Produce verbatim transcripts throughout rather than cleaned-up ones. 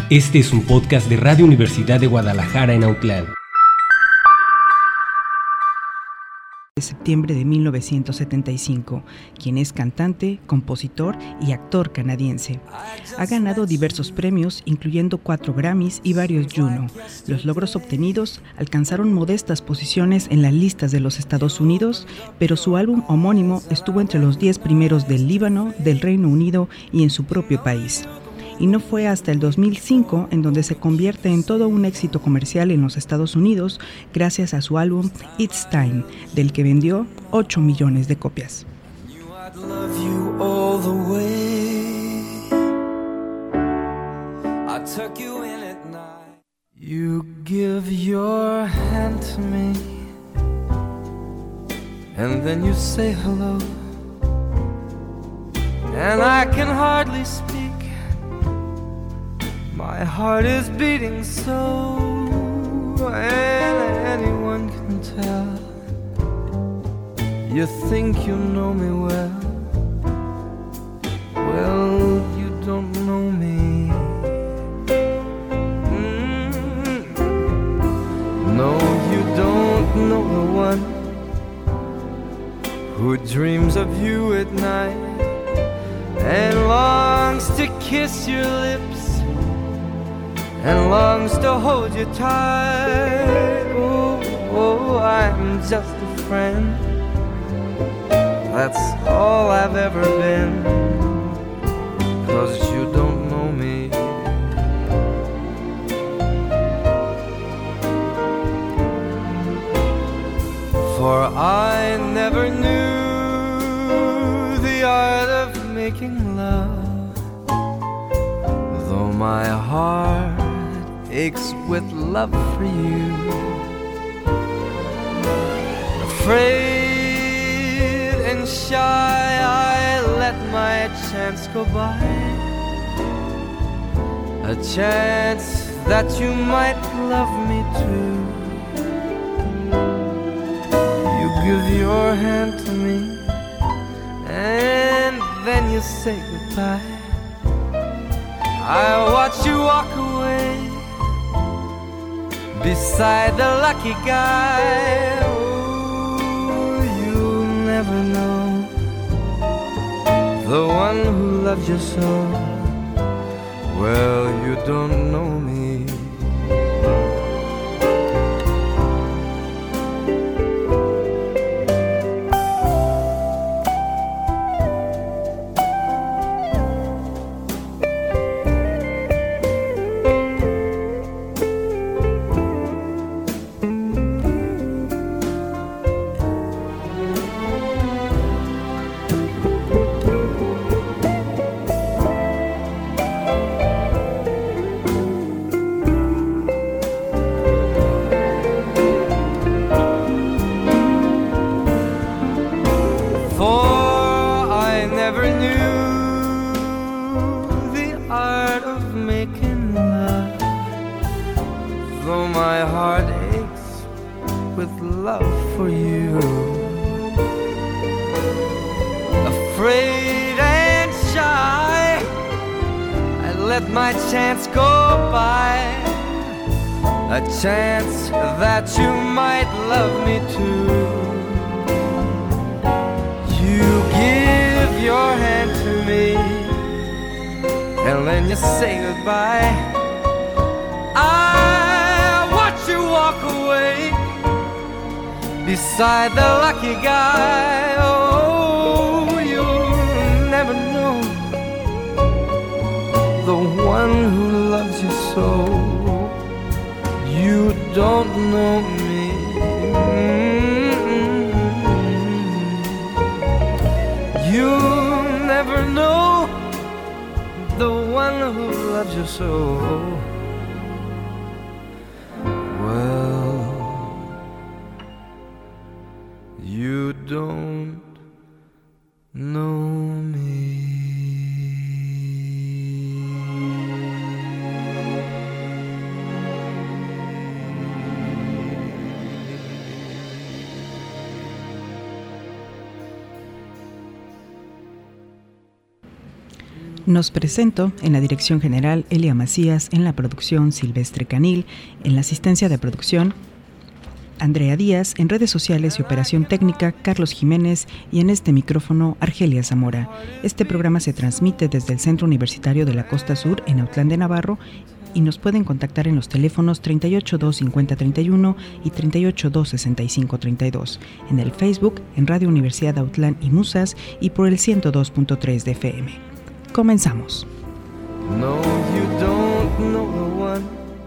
Este es un podcast de Radio Universidad de Guadalajara en Autlán. De septiembre de mil novecientos setenta y cinco, quien es cantante, compositor y actor canadiense. Ha ganado diversos premios, incluyendo cuatro Grammys y varios Juno. Los logros obtenidos alcanzaron modestas posiciones en las listas de los Estados Unidos, pero su álbum homónimo estuvo entre los diez primeros del Líbano, del Reino Unido y en su propio país. Y no fue hasta el dos mil cinco en donde se convierte en todo un éxito comercial en los Estados Unidos gracias a su álbum It's Time, del que vendió ocho millones de copias. You give your hand to me, and then you say hello, and I can hardly speak. My heart is beating so, and anyone can tell. You think you know me well, well, you don't know me. Mm. No, you don't know the one who dreams of you at night and longs to kiss your lips and longs to hold you tight. Oh, oh, I'm just a friend. That's all I've ever been. 'Cause you don't know me. For I never knew the art of making love, though my heart aches with love for you. Afraid and shy, I let my chance go by, a chance that you might love me too. You give your hand to me, and then you say goodbye. I watch you walk away beside the lucky guy. Oh, you'll never know the one who loves you so. Well, you don't know me. Though my heart aches with love for you, afraid and shy, I let my chance go by, a chance that you might love me too. You give your hand to me, and then you say goodbye. I watch you walk away beside the lucky guy. Oh, you'll never know the one who loves you so. You don't know me. Mm-hmm. You'll never know the one who loves you so. You don't know me. Nos presento en la dirección general Elia Macías, en la producción Silvestre Canil, en la asistencia de producción Andrea Díaz, en redes sociales y operación técnica Carlos Jiménez y en este micrófono Argelia Zamora. Este programa se transmite desde el Centro Universitario de la Costa Sur en Autlán de Navarro y nos pueden contactar en los teléfonos treinta y ocho dos cincuenta treinta y uno y treinta y ocho dos sesenta y cinco treinta y dos, en el Facebook, en Radio Universidad Autlán y Musas y por el ciento dos punto tres de F M. Comenzamos. No, you don't know the one.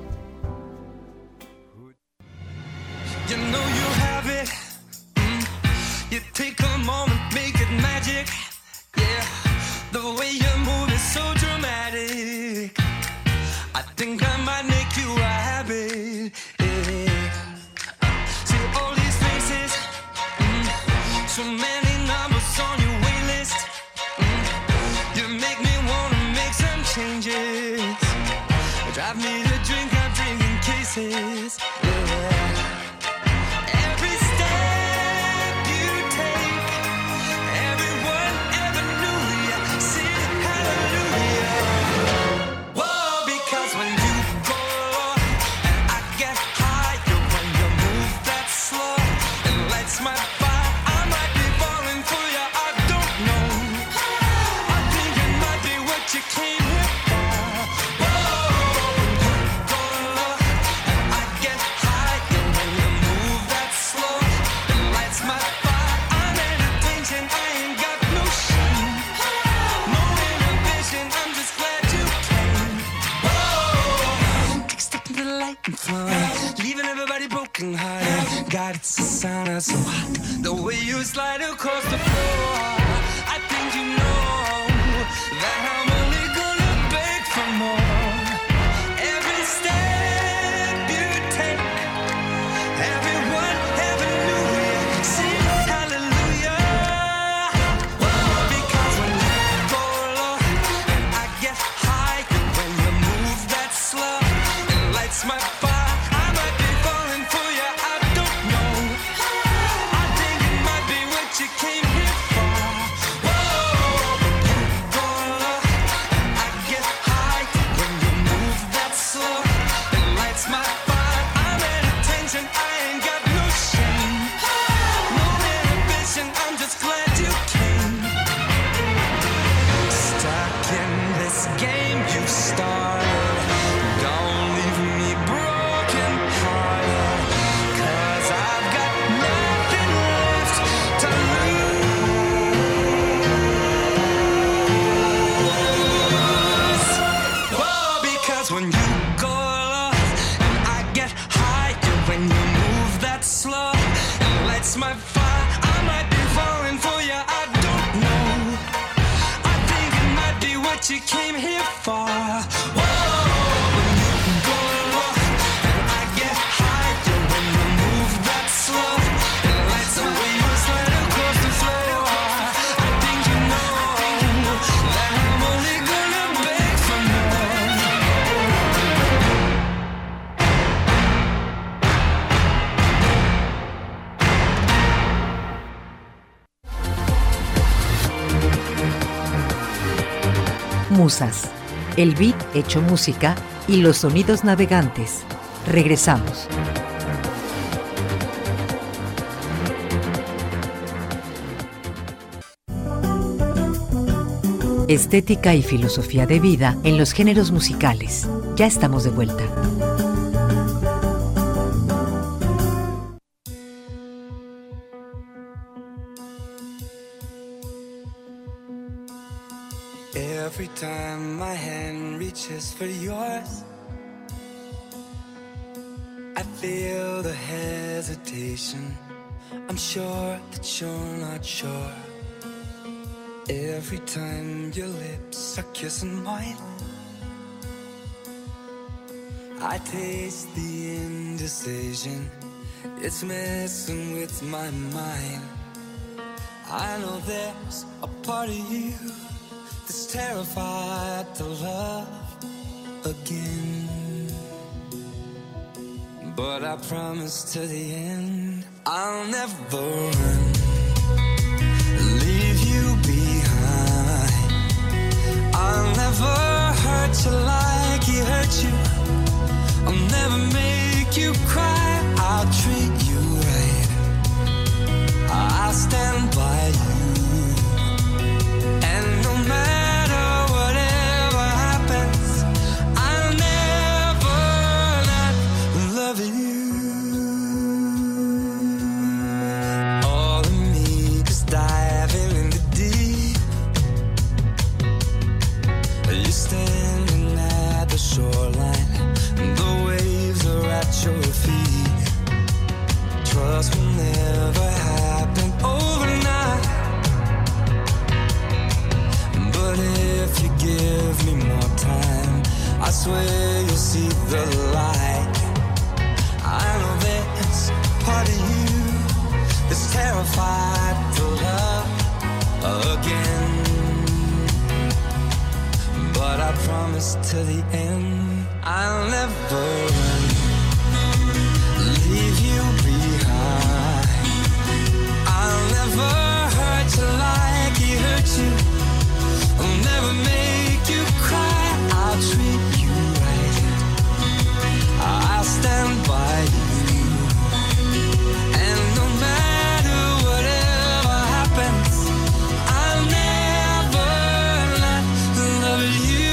You know you have it. Mm. You take a moment, make it magic. Yeah, the way you move is so dramatic. I think I might make you a habit. Yeah. Uh, see all these faces, mm. so many numbers on your wait list. Mm. You make me wanna make some changes. Drive me to drink, I'm drinking cases. Yeah. Leaving everybody broken hearted. God, it's a sound so hot. The way you slide across the floor. I think you know that I'm only gonna beg for more. Every step you take, everyone, every new year, sing hallelujah. Whoa, because when you go low and I get high, when you move that slow, it lights my fire. You came here for. Whoa, when you go low and I get high, when you move that slow, it lights the way you slide across the floor. I think you know that I'm only gonna beg for Musas, el beat hecho música y los sonidos navegantes. Regresamos. Estética y filosofía de vida en los géneros musicales. Ya estamos de vuelta. Every time my hand reaches for yours, I feel the hesitation. I'm sure that you're not sure. Every time your lips are kissing mine, I taste the indecision. It's messing with my mind. I know there's a part of you that's terrified to love again. But I promise to the end, I'll never run, leave you behind. I'll never hurt you like he hurt you. I'll never make you cry. I'll treat you right. I'll stand by you. And no matter whatever happens, I'll never not love you. All of me is diving in the deep. You're standing at the shoreline, the waves are at your feet. Trust will never happen overnight, but if you give me more time, I swear you'll see the light. I know there's part of you that's terrified to love again, but I promise to the end I'll never run, leave you behind. I'll never hurt you like he hurt you. I'll never make you cry. I'll treat you right. I'll stand by you. And no matter whatever happens, I'll never not love you.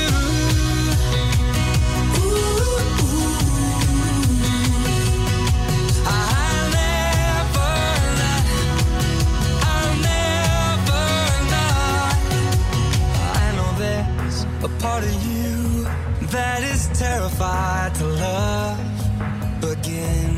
I'll never not, I'll never not. I know there's a part of you that is terrified to love again,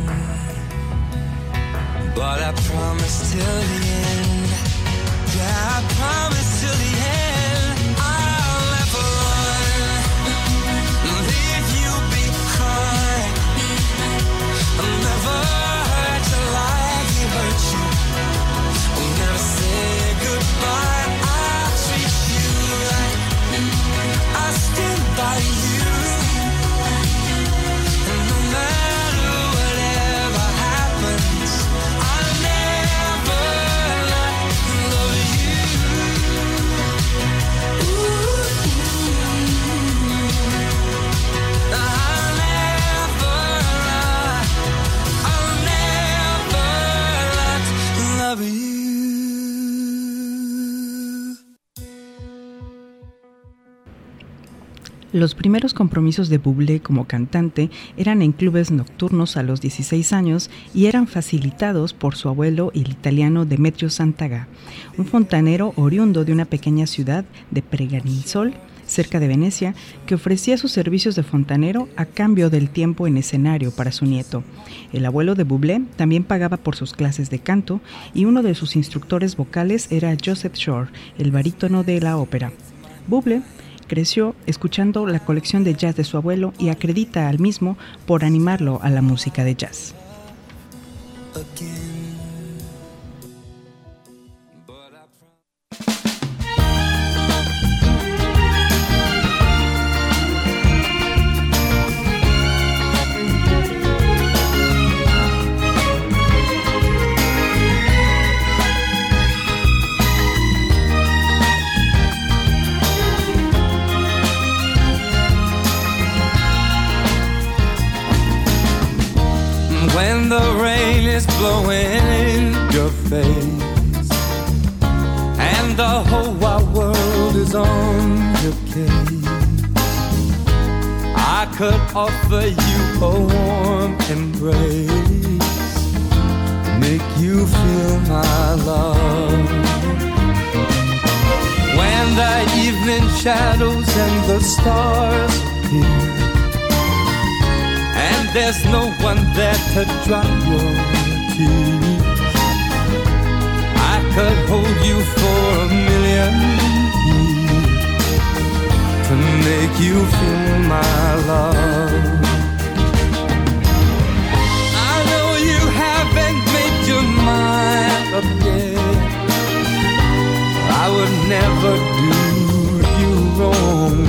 but I promise till the end, yeah, I promise till the end, I'll never run, leave you behind. I'll never hurt you like he hurt you. I'll never say goodbye. I'll treat you right. I'll stand by you. And no matter whatever happens, I'll never not love you. I'll never not, I'll never not love you. Los primeros compromisos de Bublé como cantante eran en clubes nocturnos a los dieciséis años y eran facilitados por su abuelo, el italiano Demetrio Santagà, un fontanero oriundo de una pequeña ciudad de Preganisol, cerca de Venecia, que ofrecía sus servicios de fontanero a cambio del tiempo en escenario para su nieto. El abuelo de Bublé también pagaba por sus clases de canto y uno de sus instructores vocales era Joseph Shore, el barítono de la ópera. Bublé creció escuchando la colección de jazz de su abuelo y acredita al mismo por animarlo a la música de jazz. When the rain is blowing in your face and the whole wide world is on your case, I could offer you a warm embrace, make you feel my love. When the evening shadows and the stars appear and there's no one there to dry your tears, I could hold you for a million years to make you feel my love. I know you haven't made your mind up yet. I would never do you wrong.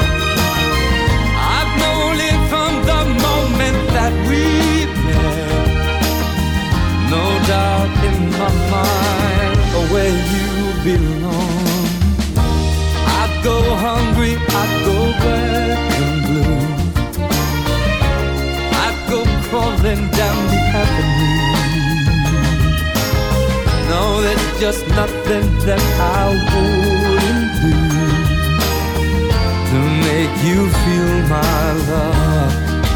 I've known it from the moment that we met. No doubt in my mind where you belong. I'd go hungry just nothing that I wouldn't do to make you feel my love.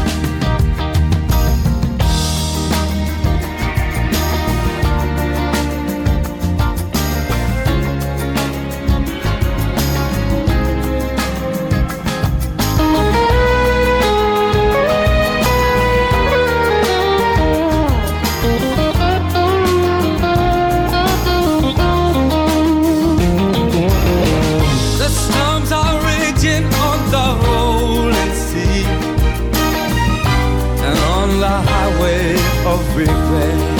Regret.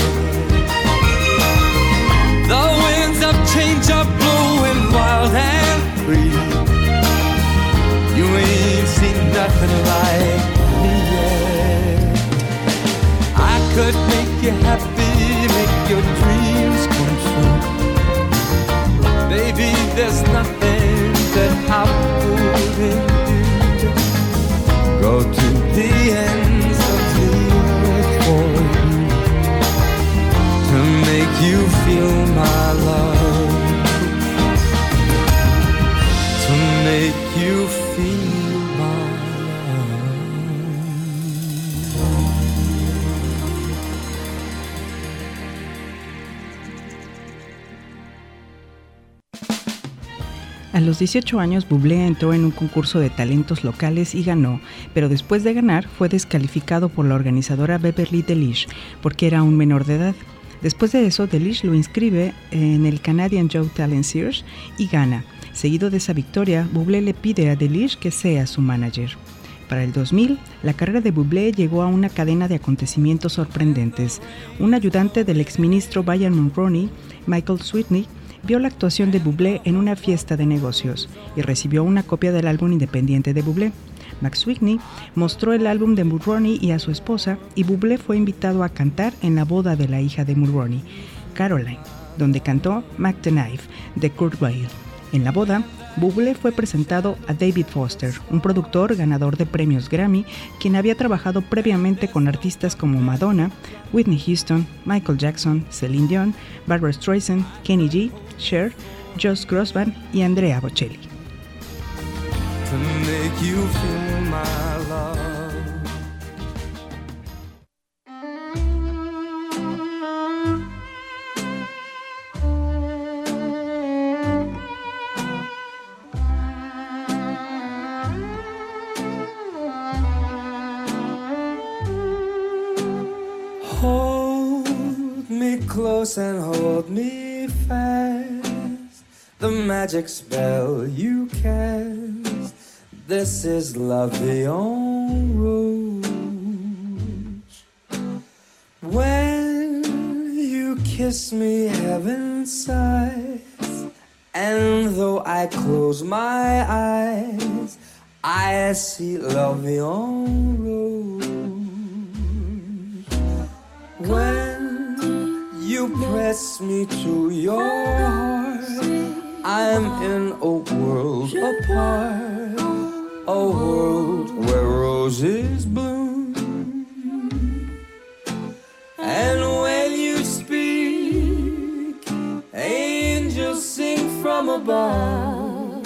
The winds of change are blowing wild and free. You ain't seen nothing like me yet. I could make you happy, make your dreams come true. Baby, there's nothing that I wouldn't do. Go to the ends of the earth for you, to make you feel my love, to make you feel my A los dieciocho años, Bublé entró en un concurso de talentos locales y ganó, pero después de ganar fue descalificado por la organizadora Beverly Delish porque era un menor de edad. Después de eso, Delish lo inscribe en el Canadian Youth Talent Search y gana. Seguido de esa victoria, Bublé le pide a Delish que sea su manager. Para el dos mil, la carrera de Bublé llegó a una cadena de acontecimientos sorprendentes. Un ayudante del exministro Brian Mulroney, Michael Sweeney, vio la actuación de Bublé en una fiesta de negocios y recibió una copia del álbum independiente de Bublé. Max Sweeney mostró el álbum de Mulroney y a su esposa, y Bublé fue invitado a cantar en la boda de la hija de Mulroney, Caroline, donde cantó Mac the Knife de Kurt Weill. En la boda, Bublé fue presentado a David Foster, un productor ganador de premios Grammy, quien había trabajado previamente con artistas como Madonna, Whitney Houston, Michael Jackson, Celine Dion, Barbra Streisand, Kenny G, Cher, Josh Grossman y Andrea Bocelli. To make you feel my love. Hold me close and hold me fast, the magic spell you cast. This is love beyond rules. When you kiss me, heaven sighs, and though I close my eyes, I see love beyond rules. When you press me to your heart, I'm in a world apart, a world where roses bloom. And when you speak, angels sing from above.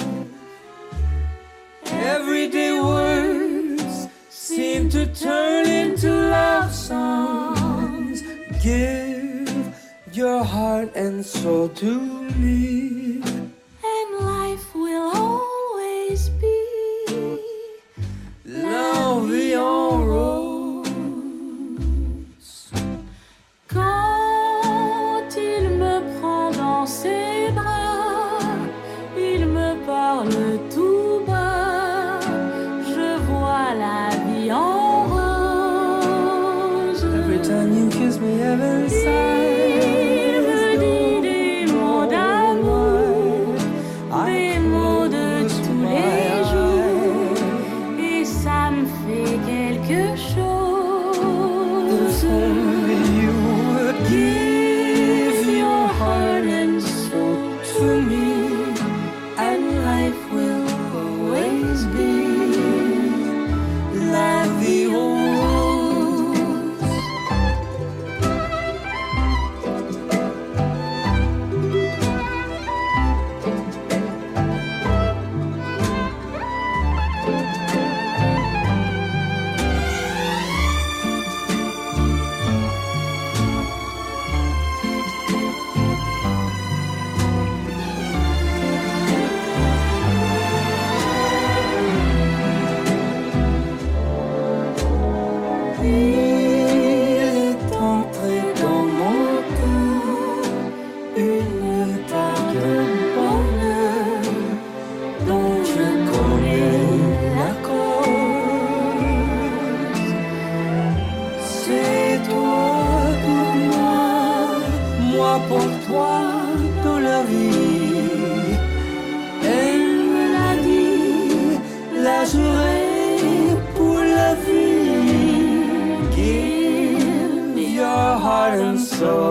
Everyday words seem to turn into love songs. Give your heart and soul to me, and life will always be love beyond rules. Quand il me prend dans ses bras, il me parle tout bas, je vois la vie en rose. Every time you kiss me, heaven sighs.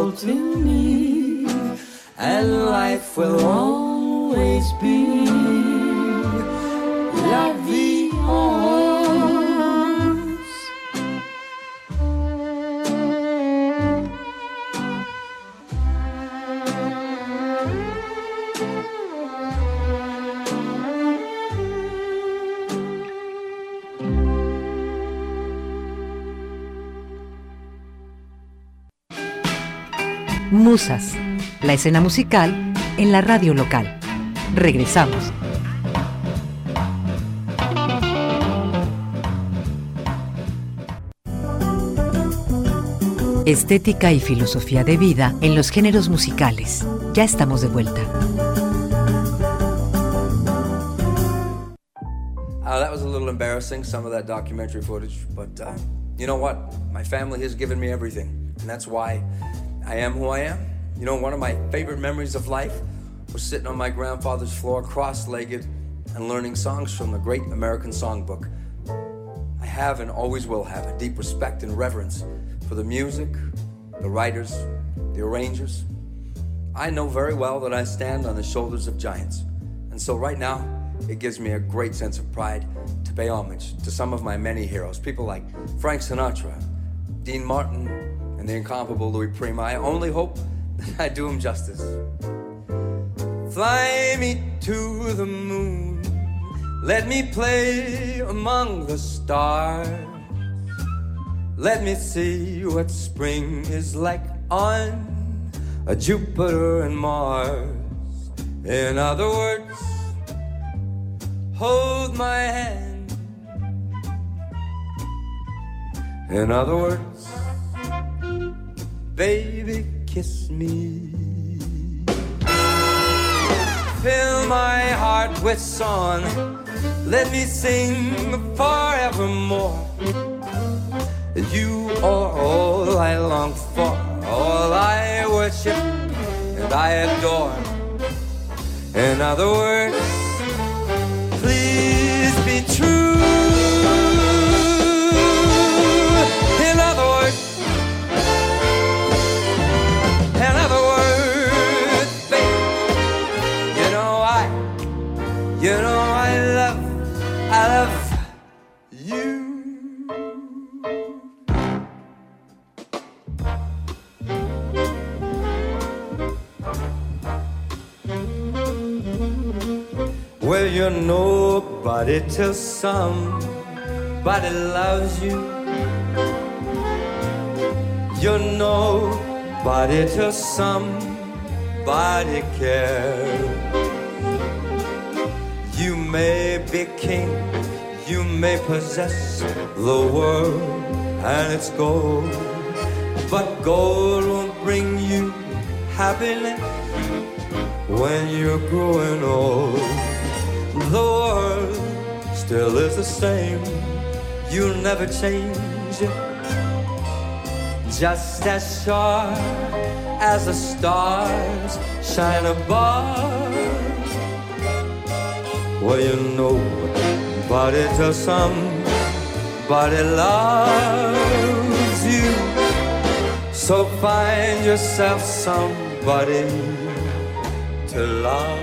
faithful to me, and life will always be la vie en rose. Musas, la escena musical en la radio local. Regresamos. Estética y filosofía de vida en los géneros musicales. Ya estamos de vuelta. Uh, that was a little embarrassing, some of that documentary footage, but uh, you know what? My family has given me everything, and that's why I am who I am. You know, one of my favorite memories of life was sitting on my grandfather's floor, cross-legged, and learning songs from the great American songbook. I have and always will have a deep respect and reverence for the music, the writers, the arrangers. I know very well that I stand on the shoulders of giants, and so right now, it gives me a great sense of pride to pay homage to some of my many heroes, people like Frank Sinatra, Dean Martin, and the incomparable Louis Prima. I only hope that I do him justice. Fly me to the moon, let me play among the stars. Let me see what spring is like on a Jupiter and Mars. In other words, hold my hand. In other words, baby, kiss me. Fill my heart with song, let me sing forevermore. You are all I long for, all I worship and I adore. In other words, please be true. In other words, in other words, babe, you know I, you know I love, I love you. Well, you're nobody till somebody loves you. You're nobody till somebody cares. You may be king, you may possess the world and its gold, but gold won't bring you happiness when you're growing old. The world still is the same, you'll never change it. Just as sure as the stars shine above. Well, you know, but it's somebody loves you. So find yourself somebody to love.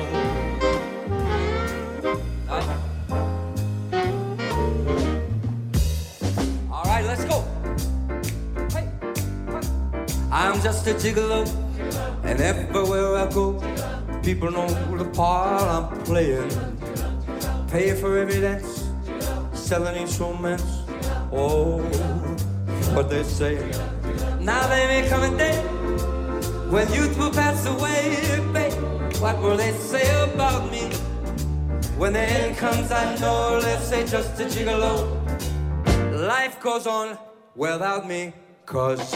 I'm just a gigolo, and everywhere I go, people know the part I'm playing. Pay for every dance, selling instruments. Oh, what they say. Now they may come a day when youth will pass away, babe. What will they say about me? When the end comes, I know, let's say just a gigolo. Life goes on without me, 'cause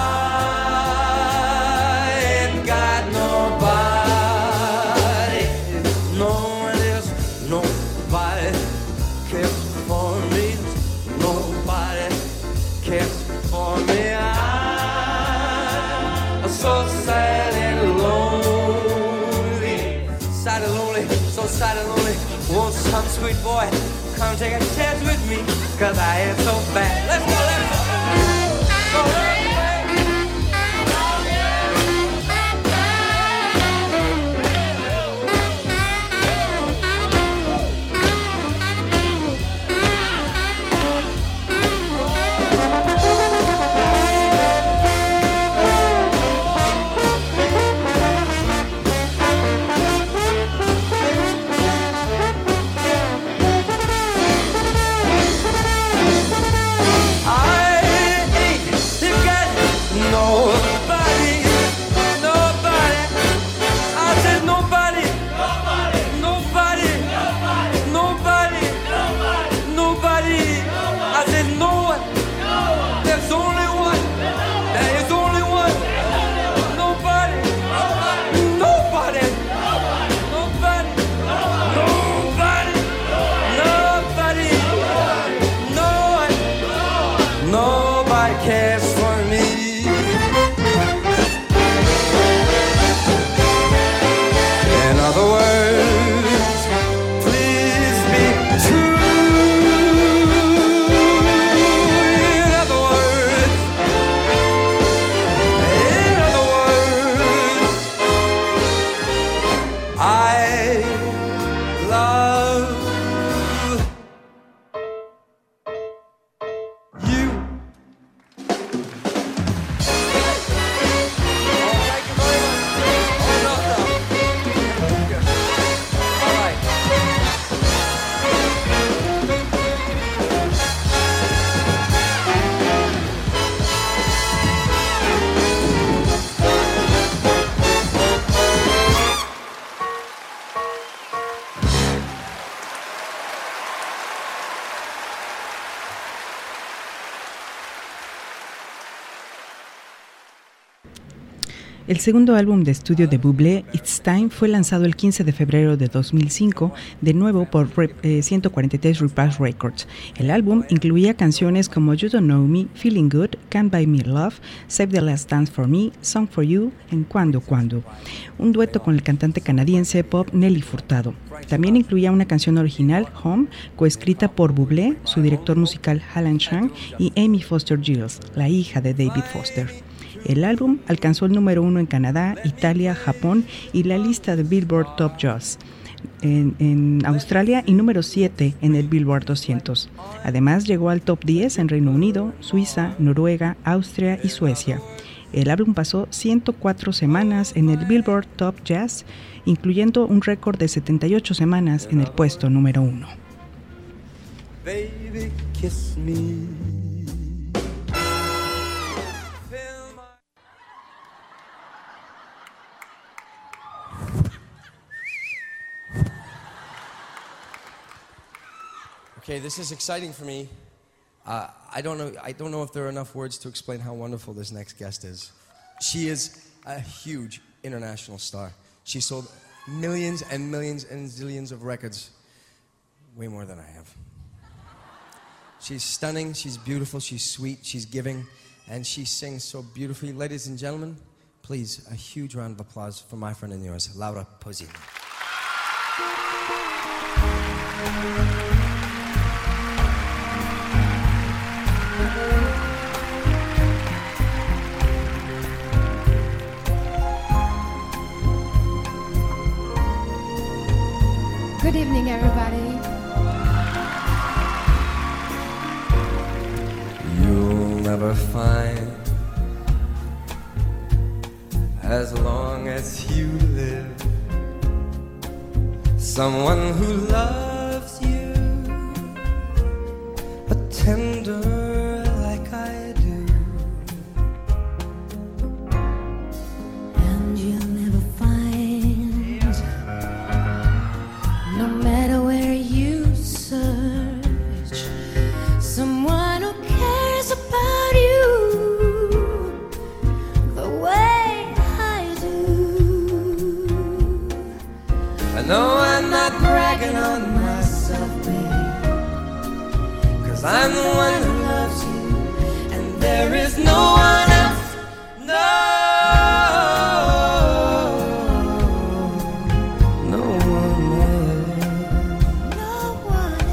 I ain't got nobody. No one else, nobody cares for me. Nobody cares for me. I'm so sad and lonely. Sad and lonely, so sad and lonely. Won't some sweet boy come take a chance with me? 'Cause I ain't so bad. Let's go, let's go. Go, let's go. I said no one. There's only one. There is only one. Nobody. Nobody. Nobody. Nobody. Nobody. No one. Nobody cares for me. In other words, please be true. In other words, in other words, I love you. El segundo álbum de estudio de Bublé, It's Time, fue lanzado el quince de febrero de dos mil cinco, de nuevo por eh, ciento cuarenta y tres Reprise Records. El álbum incluía canciones como You Don't Know Me, Feeling Good, Can't Buy Me Love, Save the Last Dance for Me, Song for You, en Cuando Cuando. Un dueto con el cantante canadiense pop Nelly Furtado. También incluía una canción original, Home, coescrita por Bublé, su director musical Alan Chang y Amy Foster Giles, la hija de David Foster. El álbum alcanzó el número uno en Canadá, Italia, Japón y la lista de Billboard Top Jazz en, en Australia y número siete en el Billboard doscientos. Además llegó al top diez en Reino Unido, Suiza, Noruega, Austria y Suecia. El álbum pasó ciento cuatro semanas en el Billboard Top Jazz, incluyendo un récord de setenta y ocho semanas en el puesto número uno. Baby, kiss me. Okay, this is exciting for me. Uh, I don't know. I don't know if there are enough words to explain how wonderful this next guest is. She is a huge international star. She sold millions and millions and zillions of records, way more than I have. She's stunning. She's beautiful. She's sweet. She's giving, and she sings so beautifully. Ladies and gentlemen, please a huge round of applause for my friend and yours, Laura Pausini. Good evening, everybody. You'll never find, as long as you live, someone who loves you a tender like I do. And you'll never find, no matter where you search, someone who cares about you the way I do. I know I'm not bragging on myself, babe, 'cause I'm the one who loves you, and there is no one else. No, no one else. No one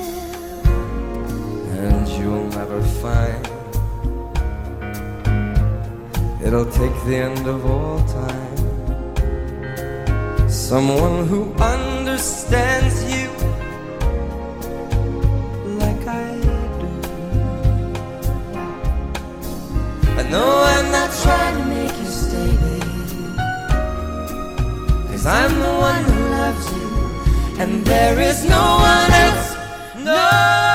else. And you'll never find, it'll take the end of all time, someone who understands you like I do. I know I'm not trying to make you stay, babe, 'cause I'm the one who loves you, and there is no one else. No,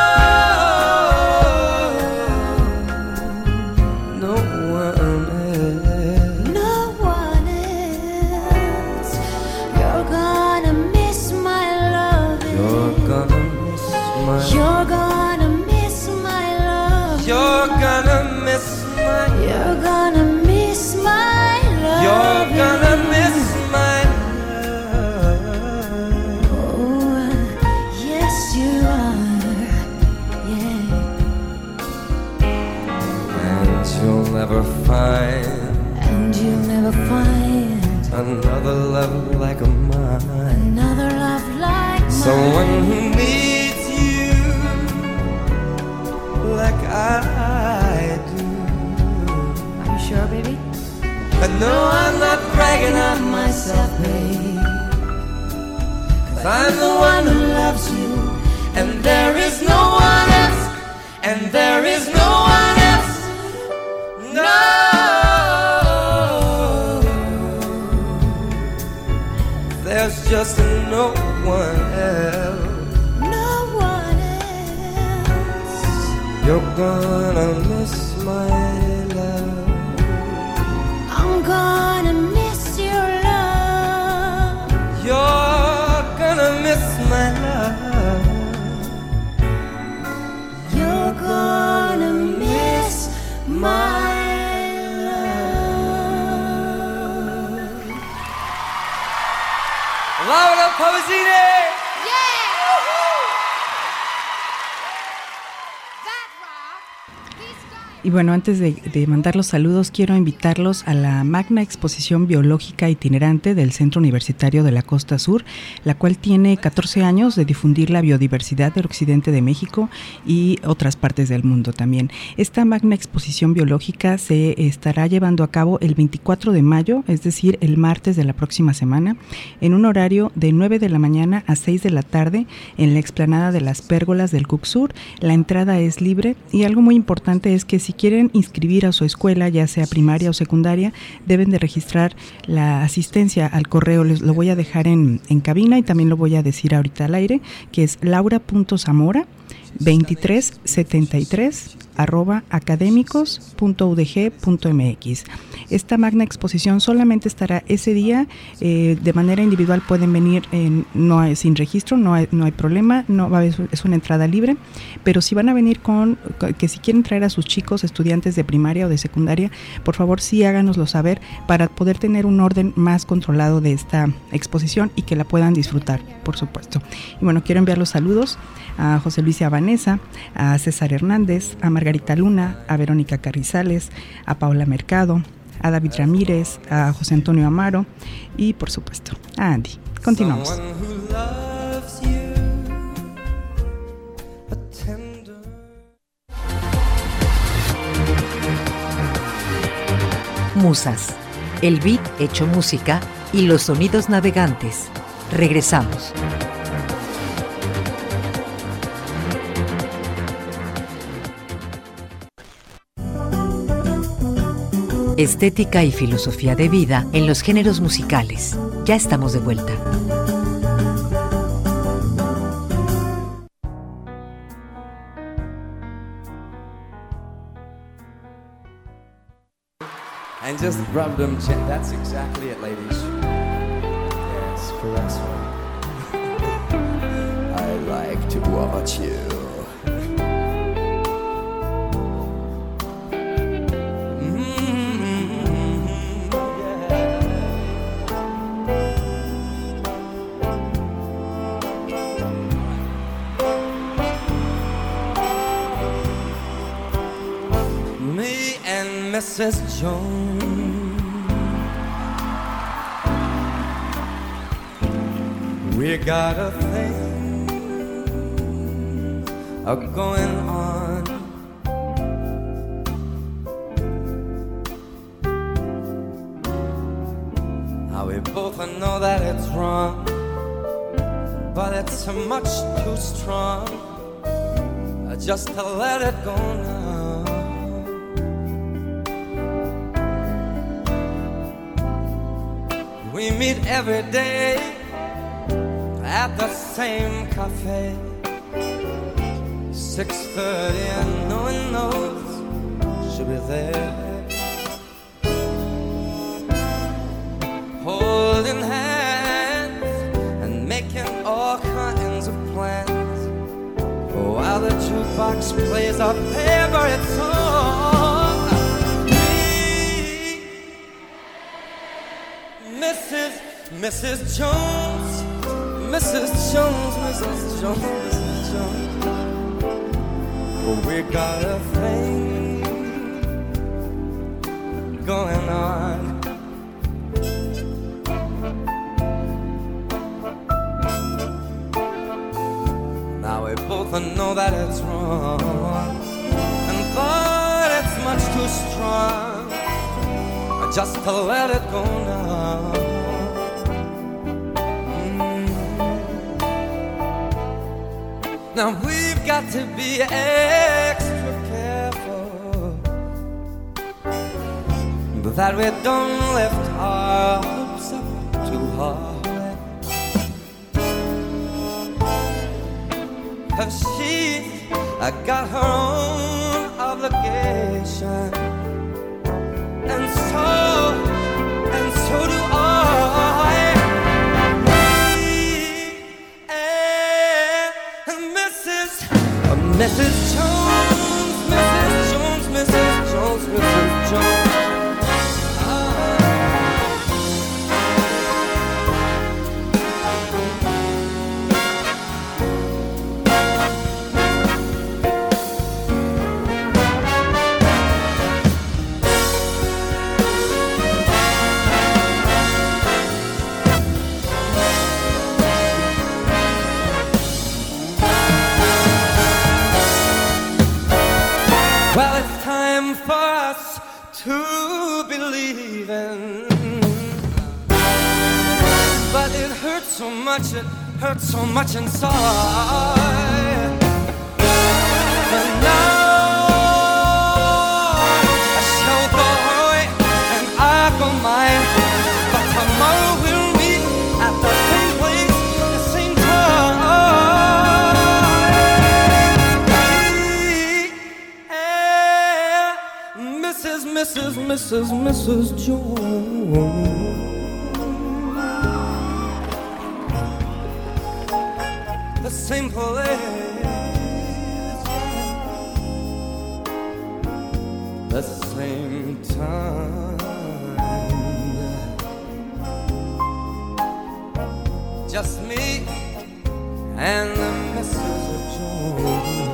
no one else. No one else. You're gonna miss my loving. You're gonna miss my You're gonna miss my You're gonna miss my You're gonna miss my love. You're gonna miss my love. Oh, yes you are. Yeah. And you'll never find And you'll never find another love like mine. another love like mine. Someone who needs you like I do. Are you sure, baby? But no, I'm not bragging on myself, babe. Cause I'm the one who loves you. And there is no one else. And there is no one else. No. There's just no one else. No one else. You're gonna miss my love. I'm gonna miss your love. You're gonna miss my love. You're gonna miss my Laura Pausini! Y bueno, antes de, de mandar los saludos, quiero invitarlos a la magna exposición biológica itinerante del Centro Universitario de la Costa Sur, la cual tiene catorce años de difundir la biodiversidad del occidente de México y otras partes del mundo también. Esta magna exposición biológica se estará llevando a cabo el veinticuatro de mayo, es decir, el martes de la próxima semana, en un horario de nueve de la mañana a seis de la tarde en la explanada de las pérgolas del Cucsur. La entrada es libre y algo muy importante es que si quieren inscribir a su escuela, ya sea primaria o secundaria, deben de registrar la asistencia al correo. Les lo voy a dejar en, en cabina y también lo voy a decir ahorita al aire, que es laura punto zamora veintitrés setenta y tres arroba académicos punto u d g punto m x. Esta magna exposición solamente estará ese día, eh, de manera individual pueden venir en, no hay, sin registro, no hay, no hay problema, no va a haber, es una entrada libre, pero si van a venir con, que si quieren traer a sus chicos estudiantes de primaria o de secundaria, por favor sí háganoslo saber para poder tener un orden más controlado de esta exposición y que la puedan disfrutar, por supuesto. Y bueno, quiero enviar los saludos a José Luis y a Vanessa, a César Hernández, a Margarita Luna, a Verónica Carrizales, a Paula Mercado, a David Ramírez, a José Antonio Amaro y por supuesto a Andy. Continuamos. Musas, el beat hecho música y los sonidos navegantes. Regresamos. Estética y filosofía de vida en los géneros musicales. Ya estamos de vuelta. And just rub them. That's exactly it, ladies. Yes, caress her. I like to watch you. Missus Jones, we got a thing a going on. Now we both know that it's wrong, but it's much too strong just to let it go now. We meet every day at the same cafe. Six thirty and no one knows she'll be there, holding hands and making all kinds of plans while the jukebox plays our favorite song. Missus Missus Jones, Missus Jones, Missus Jones, Missus Jones. We got a thing going on. Now we both know that it's wrong, and but it's much too strong just to let it go now. Mm. Now we've got to be extra careful that we don't lift our hopes up too high, 'cause she's got her own obligation, and so, and so do I. Me and Missus Missus Jones, Missus Jones, Missus Jones, Missus Jones. Well, it's time for us to believe in, but it hurts so much, it hurts so much inside. But now I shall go away and I go mine, but tomorrow we'll meet at the same place, the same time. Missus Missus Missus Missus Jones, the same place, the same time. Just me and the Missus Jones.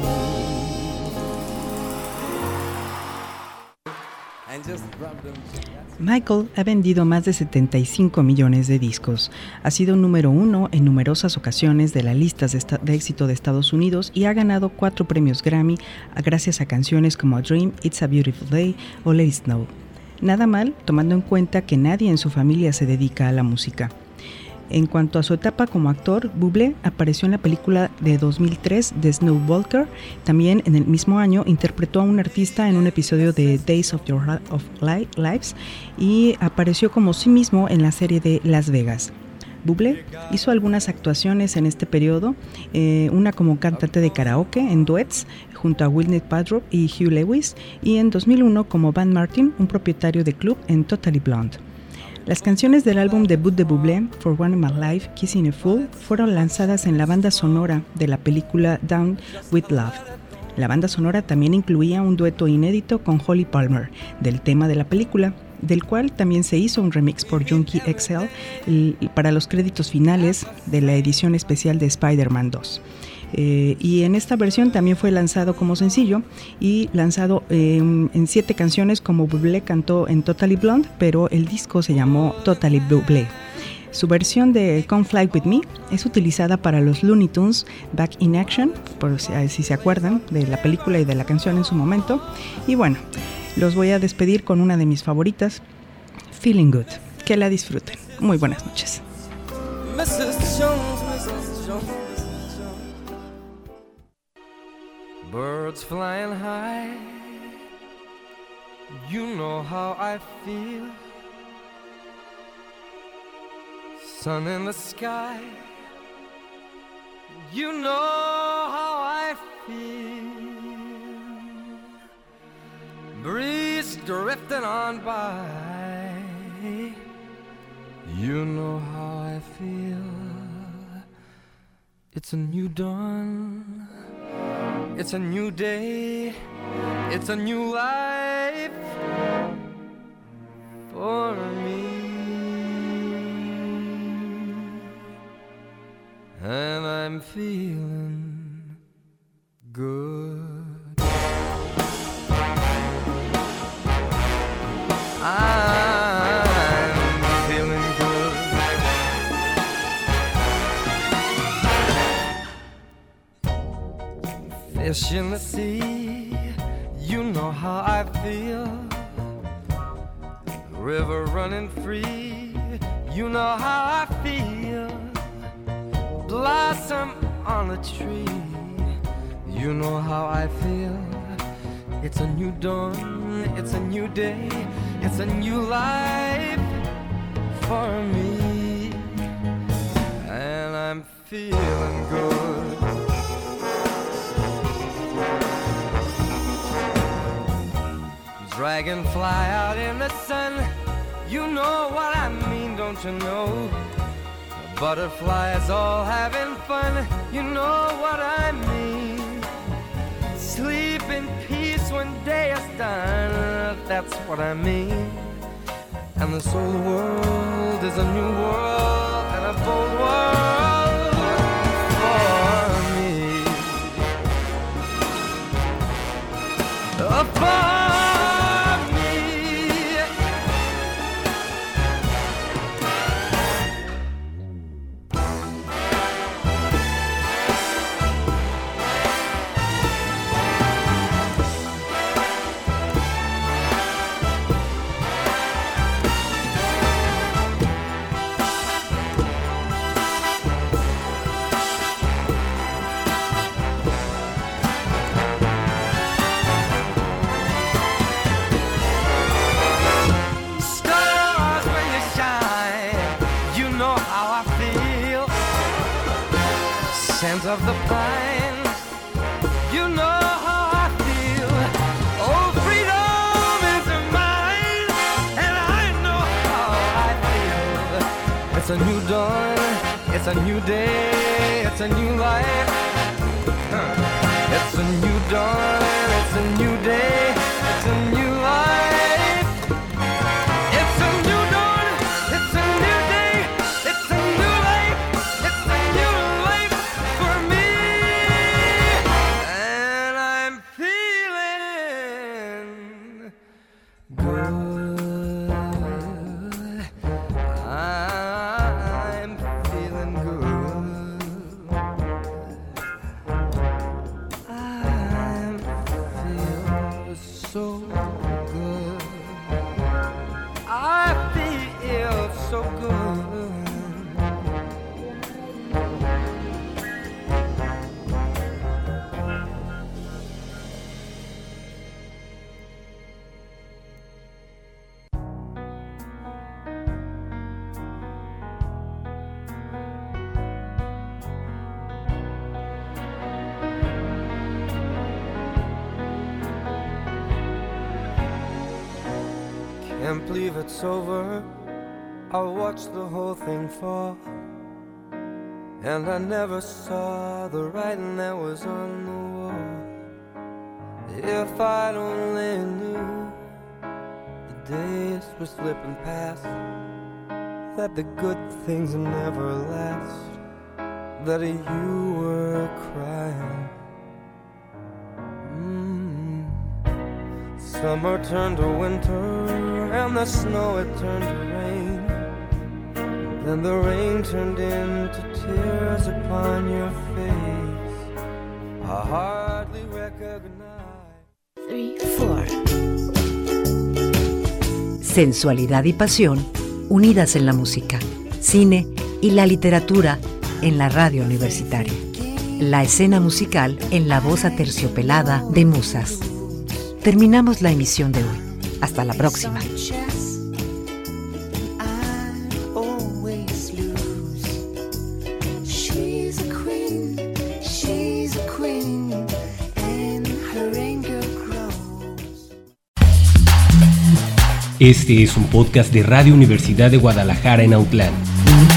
Michael ha vendido más de setenta y cinco millones de discos, ha sido número uno en numerosas ocasiones de las listas de, esta- de éxito de Estados Unidos y ha ganado cuatro premios Grammy gracias a canciones como Dream, It's a Beautiful Day o Let It Snow. Nada mal, tomando en cuenta que nadie en su familia se dedica a la música. En cuanto a su etapa como actor, Bublé apareció en la película de dos mil tres de Snowwalker. También en el mismo año interpretó a un artista en un episodio de Days of Your of Li- Lives y apareció como sí mismo en la serie de Las Vegas. Bublé hizo algunas actuaciones en este periodo, eh, una como cantante de karaoke en duets junto a Gwyneth Paltrow y Hugh Lewis, y en dos mil uno como Van Martin, un propietario de club en Totally Blonde. Las canciones del álbum debut de Bublé, For One in My Life, Kissing a Fool, fueron lanzadas en la banda sonora de la película Down with Love. La banda sonora también incluía un dueto inédito con Holly Palmer del tema de la película, del cual también se hizo un remix por Junkie X L y para los créditos finales de la edición especial de Spider-Man dos. Eh, y en esta versión también fue lanzado como sencillo y lanzado eh, en siete canciones como Bublé cantó en Totally Blonde, pero el disco se llamó Totally Bublé. Su versión de Come Fly With Me es utilizada para los Looney Tunes Back in Action, por si, si se acuerdan de la película y de la canción en su momento. Y bueno, los voy a despedir con una de mis favoritas, Feeling Good. Que la disfruten. Muy buenas noches. Missus Jones, Missus Jones, Missus Jones. Birds flying high, you know how I feel. Sun in the sky, you know how I feel. Breeze drifting on by, you know how I feel. It's a new dawn, it's a new day, it's a new life for me. and I'm feeling good. I'm feeling good. Fish in the sea, you know how I feel. River running free, you know how I feel. Blossom on a tree, you know how I feel. It's a new dawn, it's a new day, it's a new life for me, and I'm feeling good. Dragonfly out in the sun, you know what I mean, don't you know? Butterflies all having fun, you know what I mean. Sleep in peace when day is done, that's what I mean. And this whole world is a new world and a bold world for me. A for scent of the pine, you know how I feel. Oh, freedom is mine, and I know how I feel. It's a new dawn, it's a new day, it's a new life. It's a new dawn, it's a new day, it's a new life. It's a new dawn, it's a new day, it's a new life. It's a new life for me, and I'm feeling good. I'm feeling good. I'm feeling so good. I feel so good. Can't believe it's over. I watched the whole thing fall, and I never saw the writing that was on the wall. If I'd only knew the days were slipping past, that the good things never last, that you were crying. Mm. Summer turned to winter, and the snow it turned to rain. Then the rain turned into tears upon your face. I hardly recognize. Three, four. Sensualidad y pasión unidas en la música, cine y la literatura en la radio universitaria. La escena musical en la voz aterciopelada de musas. Terminamos la emisión de hoy. Hasta la próxima. Este es un podcast de Radio Universidad de Guadalajara en Autlán.